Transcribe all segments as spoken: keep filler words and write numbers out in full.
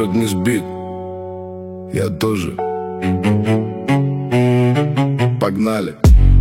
город не сбит. Я тоже. Погнали.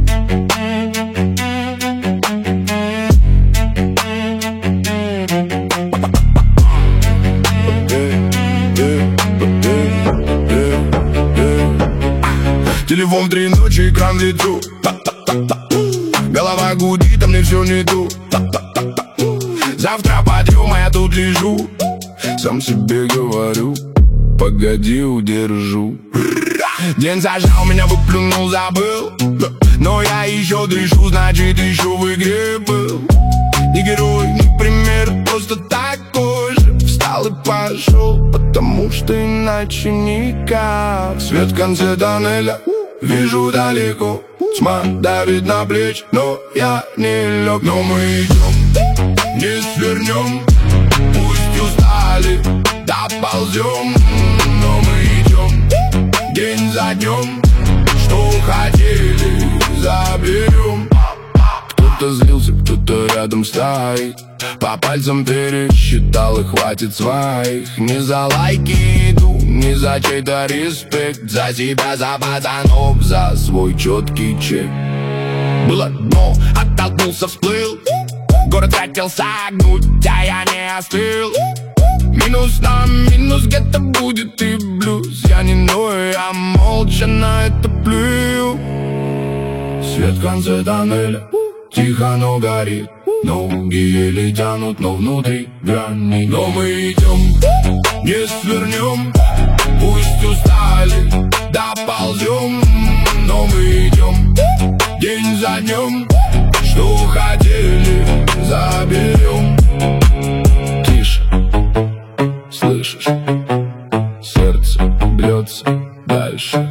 Телефон в три ночи, экран в лицу. Голова гудит, а мне все не ту. Завтра подъем, а я тут лежу. Сам себе говорю, погоди, удержу. День зажал, меня выплюнул, забыл. Но я еще дышу, значит еще в игре был. Не герой, не пример, просто такой же. Встал и пошел, потому что иначе никак. Свет в конце тоннеля, вижу далеко. Тьма давит на плечи, но я не лег. Но мы идем, не свернем. Пусть устали, доползем. Но мы идем, день за днем. Что хотели, заберем. Кто-то злился, кто-то рядом стоит. По пальцам пересчитал и хватит своих. Не за лайки иду, не за чей-то респект. За себя, за пацанов, за свой четкий чек. Было дно, оттолкнулся, всплыл. Город хотел согнуть, а я не остыл. Минус на минус где-то будет и блюз. Я не ною, я молча на это плюю. Свет в конце тоннеля, тихо, но горит. Ноги еле тянут, но внутри грани. Но мы идем, не свернем. Пусть устали, доползем. Но мы идем, день за днем. Что хотели, заберем. Тише, слышишь? Сердце бьется дальше.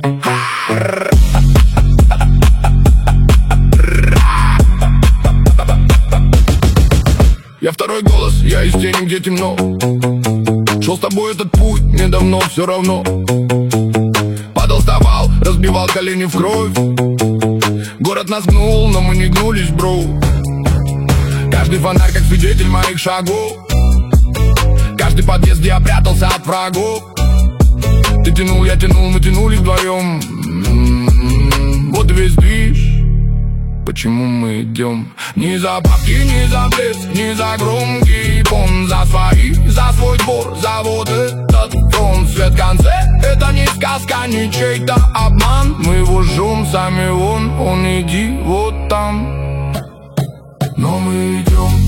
Я второй голос, я из тени, где темно. Шел с тобой этот путь, мне давно все равно. Падал, вставал, разбивал колени в кровь. Город нас гнул, но мы не гнулись, бро. Каждый фонарь как свидетель моих шагов. Каждый подъезд, где я прятался от врагов. Ты тянул, я тянул, мы тянулись вдвоем. М-м-м, вот и весь движ. Почему мы идем? Ни за бабки, ни за блеск, ни за громкий бон. За свои, за свой двор, за вот этот трон. Свет в конце, это не сказка, не чей-то обман. Мы его жжем сами вон, он иди вот там. Но мы идем,